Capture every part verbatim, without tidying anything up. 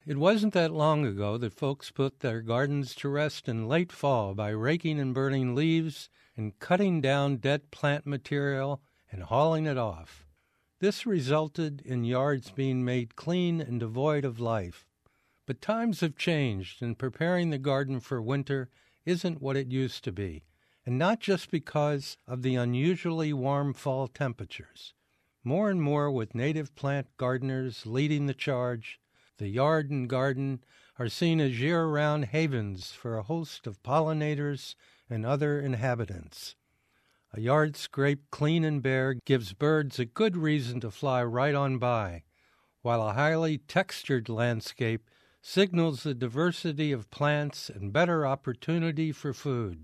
It wasn't that long ago that folks put their gardens to rest in late fall by raking and burning leaves and cutting down dead plant material and hauling it off. This resulted in yards being made clean and devoid of life. But times have changed, and preparing the garden for winter isn't what it used to be, and not just because of the unusually warm fall temperatures. More and more, with native plant gardeners leading the charge, the yard and garden are seen as year-round havens for a host of pollinators and other inhabitants. A yard scraped clean and bare gives birds a good reason to fly right on by, while a highly textured landscape signals the diversity of plants and better opportunity for food.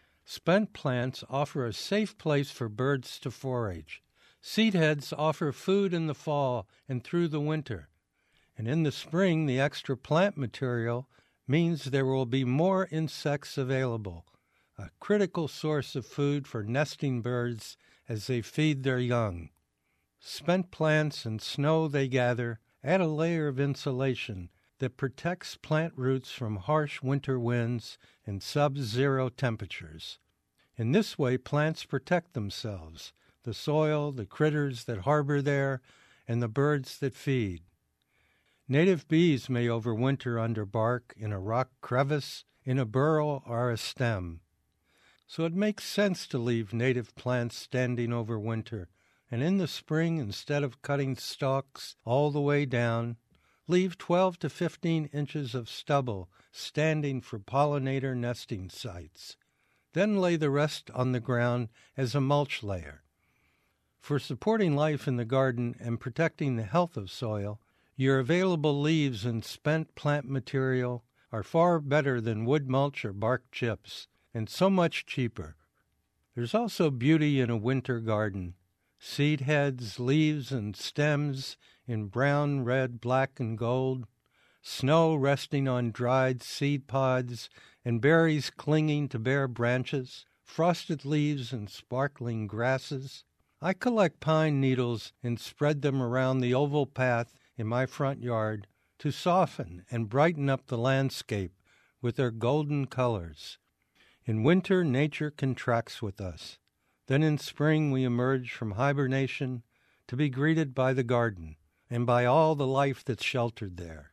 Spent plants offer a safe place for birds to forage. Seed heads offer food in the fall and through the winter. And in the spring, the extra plant material means there will be more insects available, a critical source of food for nesting birds as they feed their young. Spent plants and snow they gather add a layer of insulation that protects plant roots from harsh winter winds and sub-zero temperatures. In this way, plants protect themselves, the soil, the critters that harbor there, and the birds that feed. Native bees may overwinter under bark, in a rock crevice, in a burrow, or a stem. So it makes sense to leave native plants standing over winter, and in the spring, instead of cutting stalks all the way down, leave twelve to fifteen inches of stubble standing for pollinator nesting sites. Then lay the rest on the ground as a mulch layer. For supporting life in the garden and protecting the health of soil, your available leaves and spent plant material are far better than wood mulch or bark chips, and so much cheaper. There's also beauty in a winter garden. Seed heads, leaves, and stems in brown, red, black, and gold, snow resting on dried seed pods, and berries clinging to bare branches, frosted leaves and sparkling grasses. I collect pine needles and spread them around the oval path in my front yard to soften and brighten up the landscape with their golden colors. In winter, nature contracts with us. Then in spring we emerge from hibernation to be greeted by the garden and by all the life that's sheltered there.